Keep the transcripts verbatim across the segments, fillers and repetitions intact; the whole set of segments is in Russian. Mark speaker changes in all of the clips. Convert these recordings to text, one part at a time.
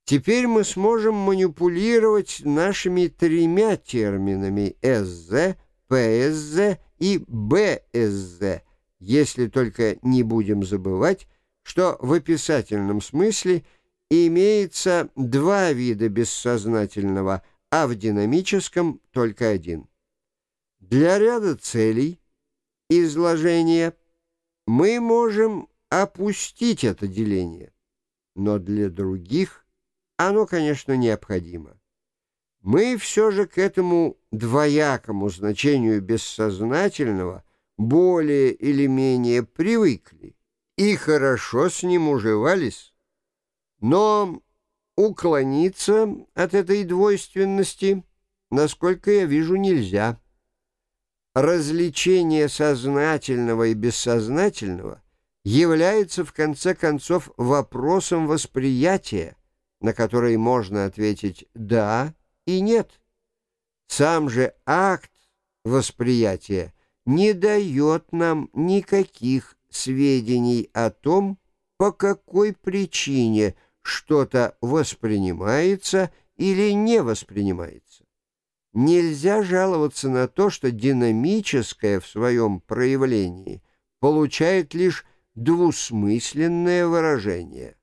Speaker 1: Теперь мы сможем манипулировать нашими тремя терминами «эс-зэ», «пэ-эс-зэ» и «бэ-эс-зэ», если только не будем забывать, что в описательном смысле имеется два вида бессознательного, а в динамическом только один. Для ряда целей изложения мы можем опустить это деление, но для других оно, конечно, необходимо. Мы все же к этому двоякому значению бессознательного более или менее привыкли и хорошо с ним уживались. Но уклониться от этой двойственности, насколько я вижу, нельзя. Различение сознательного и бессознательного является, в конце концов, вопросом восприятия, на который можно ответить «да» и «нет». Сам же акт восприятия не дает нам никаких сведений о том, по какой причине что-то воспринимается или не воспринимается. Нельзя жаловаться на то, что динамическое в своем проявлении получает лишь двусмысленное выражение.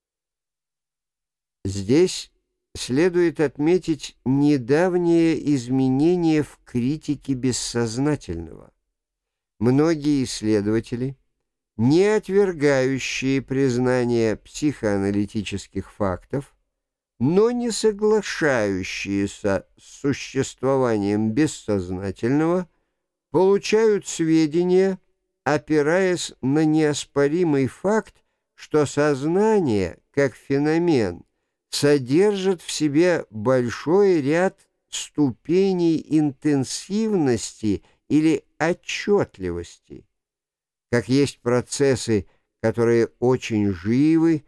Speaker 1: Здесь следует отметить недавнее изменение в критике бессознательного. Многие исследователи, не отвергающие признание психоаналитических фактов, но не соглашающиеся с существованием бессознательного, получают сведения, опираясь на неоспоримый факт, что сознание, как феномен, содержит в себе большой ряд ступеней интенсивности или отчетливости. Как есть процессы, которые очень живы,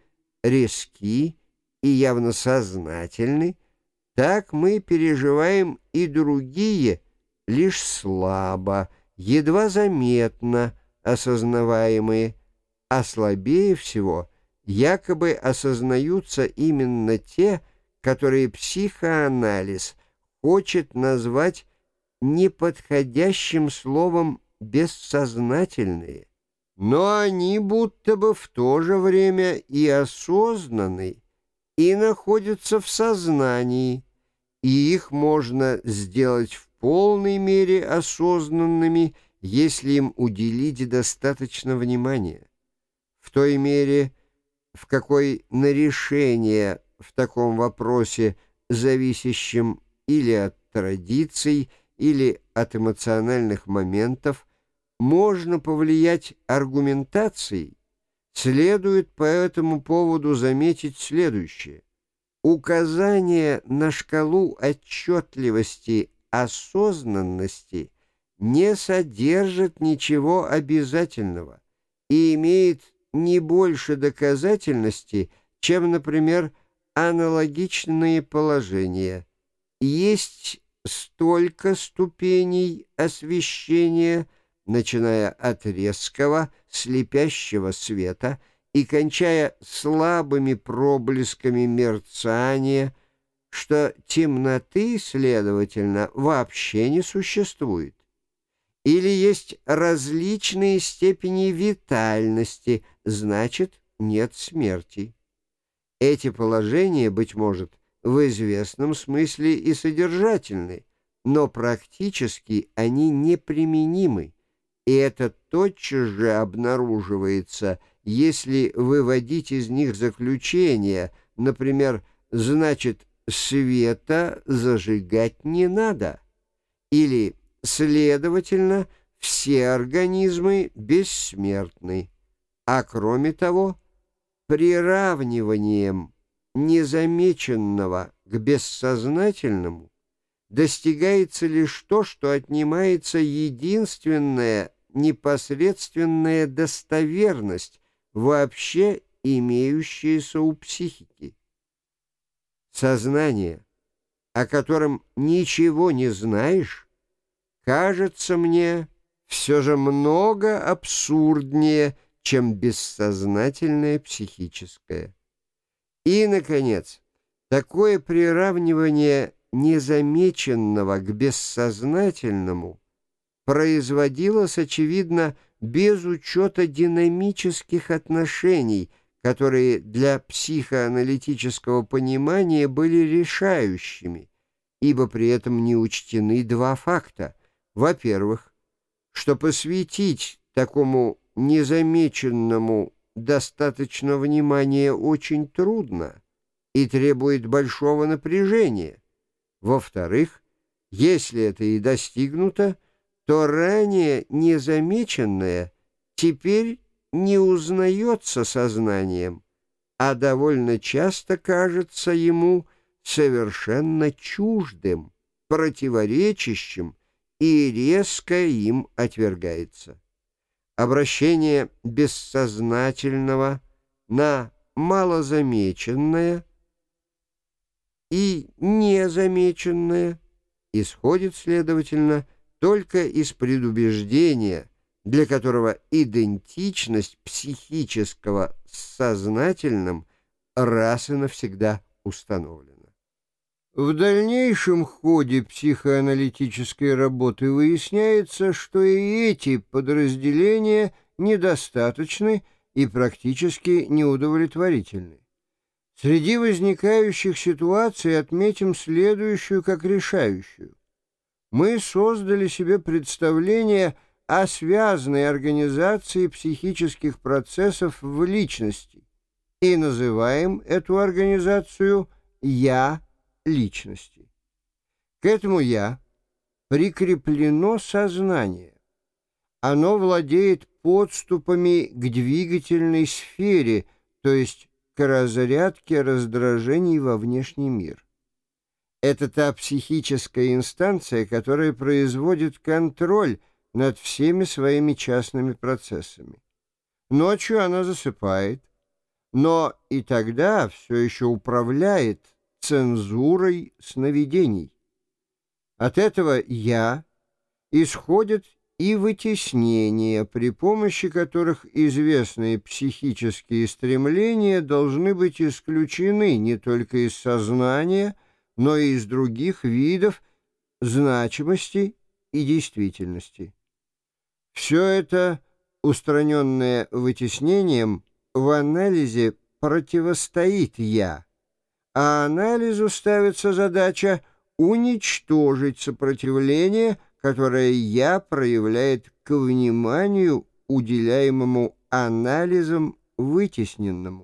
Speaker 1: резки и явно сознательны, так мы переживаем и другие, лишь слабо, едва заметно осознаваемые, а слабее всего якобы осознаются именно те, которые психоанализ хочет назвать неподходящим словом «бессознательные». Но они будто бы в то же время и осознаны, и находятся в сознании, и их можно сделать в полной мере осознанными, если им уделить достаточно внимания. В той мере, в какой на решение в таком вопросе, зависящем или от традиций, или от эмоциональных моментов, можно повлиять аргументацией, следует по этому поводу заметить следующее. Указание на шкалу отчетливости осознанности не содержит ничего обязательного и имеет не больше доказательности, чем, например, аналогичные положения. Есть столько ступеней освещения, начиная от резкого, слепящего света и кончая слабыми проблесками мерцания, что темноты, следовательно, вообще не существует. Или есть различные степени витальности, значит, нет смерти. Эти положения, быть может, в известном смысле и содержательны, но практически они неприменимы, и это тотчас же обнаруживается, если выводить из них заключение, например, значит, света зажигать не надо, или, следовательно, все организмы бессмертны, а кроме того, приравниванием незамеченного к бессознательному достигается лишь то, что отнимается единственная непосредственная достоверность, вообще имеющаяся у психики. Сознание, о котором ничего не знаешь, кажется мне все же много абсурднее, чем бессознательное психическое. И, наконец, Такое приравнивание незамеченного к бессознательному производилось, очевидно, без учета динамических отношений, которые для психоаналитического понимания были решающими, ибо при этом не учтены два факта. Во-первых, что посвятить такому незамеченному достаточно внимания очень трудно и требует большого напряжения. Во-вторых, если это и достигнуто, то ранее незамеченное теперь не узнается сознанием, а довольно часто кажется ему совершенно чуждым, противоречащим и резко им отвергается. Обращение бессознательного на малозамеченное и незамеченное исходит, следовательно, только из предубеждения, для которого идентичность психического с сознательным раз и навсегда установлена. В дальнейшем ходе психоаналитической работы выясняется, что и эти подразделения недостаточны и практически неудовлетворительны. Среди возникающих ситуаций отметим следующую как решающую. Мы создали себе представление о связанной организации психических процессов в личности и называем эту организацию «я» личности. К этому «я» прикреплено сознание. Оно владеет подступами к двигательной сфере, то есть к разрядке раздражений во внешний мир. Это та психическая инстанция, которая производит контроль над всеми своими частными процессами. Ночью она засыпает, но и тогда все еще управляет цензурой сновидений. От этого «я» исходит и вытеснения, при помощи которых известные психические стремления должны быть исключены не только из сознания, но и из других видов значимости и действительности. Все это, устраненное вытеснением, в анализе противостоит «я», а анализу ставится задача уничтожить сопротивление, которое «я» проявляет к вниманию, уделяемому анализом вытесненному.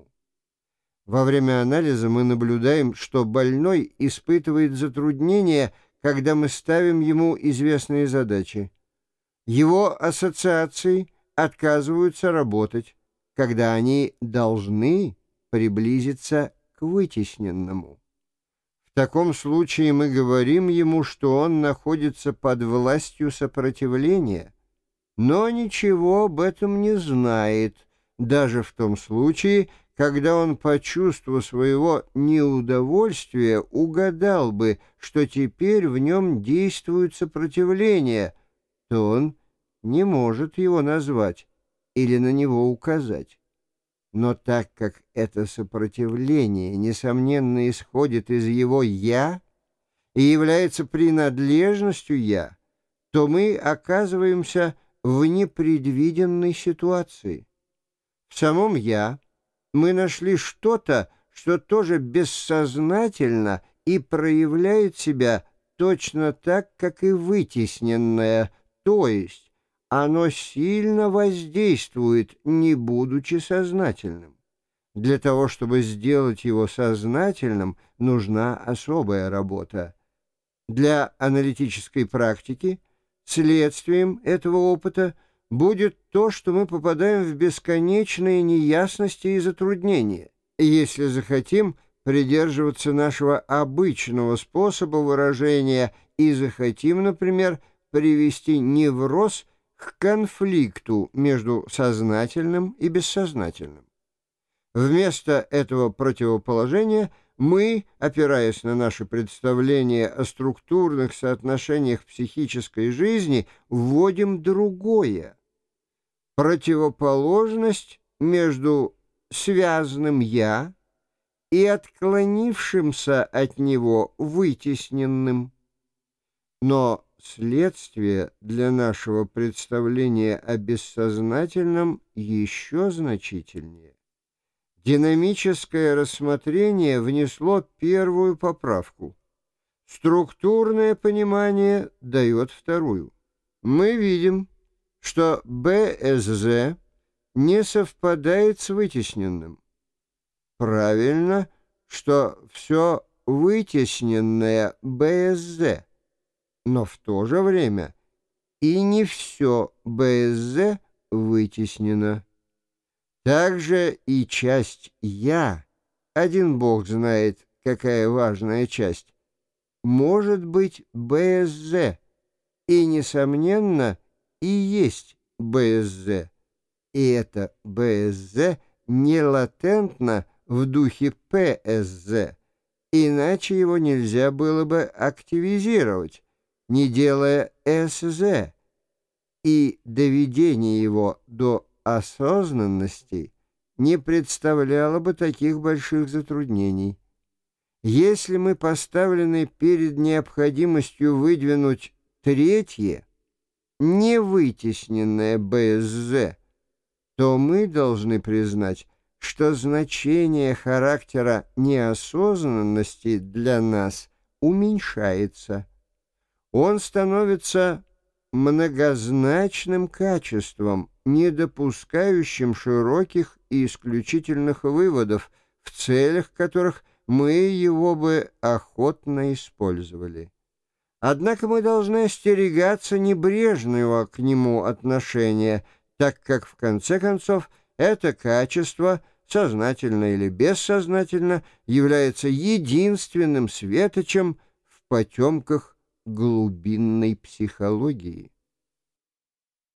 Speaker 1: Во время анализа мы наблюдаем, что больной испытывает затруднения, когда мы ставим ему известные задачи. Его ассоциации отказываются работать, когда они должны приблизиться к вытесненному. В таком случае мы говорим ему, что он находится под властью сопротивления, но ничего об этом не знает, даже в том случае, когда он по чувству своего неудовольствия угадал бы, что теперь в нем действует сопротивление, то он не может его назвать или на него указать. Но так как это сопротивление, несомненно, исходит из его «я» и является принадлежностью «я», то мы оказываемся в непредвиденной ситуации. В самом «я» мы нашли что-то, что тоже бессознательно и проявляет себя точно так, как и вытесненное, то есть оно сильно воздействует, не будучи сознательным. Для того, чтобы сделать его сознательным, нужна особая работа. Для аналитической практики следствием этого опыта будет то, что мы попадаем в бесконечные неясности и затруднения, если захотим придерживаться нашего обычного способа выражения и захотим, например, привести невроз к конфликту между сознательным и бессознательным. Вместо этого противоположения мы, опираясь на наши представления о структурных соотношениях психической жизни, вводим другое. Противоположность между связанным «я» и отклонившимся от него вытесненным. Но следствие для нашего представления о бессознательном еще значительнее. Динамическое рассмотрение внесло первую поправку. Структурное понимание дает вторую. Мы видим, что БСЗ не совпадает с вытесненным. Правильно, что все вытесненное БСЗ, но в то же время и не все БСЗ вытеснено. Также и часть «я», один Бог знает, какая важная часть, может быть БСЗ, и, несомненно, и есть БСЗ. И это БСЗ не латентно в духе ПСЗ, иначе его нельзя было бы активизировать, не делая СЗ, и доведение его до осознанности не представляло бы таких больших затруднений. Если мы поставлены перед необходимостью выдвинуть третье, невытесненное БСЗ, то мы должны признать, что значение характера неосознанности для нас уменьшается. Он становится многозначным качеством, не допускающим широких и исключительных выводов, в целях которых мы его бы охотно использовали. Однако мы должны остерегаться небрежного к нему отношения, так как, в конце концов, это качество, сознательно или бессознательно, является единственным светочем в потемках глубинной психологии.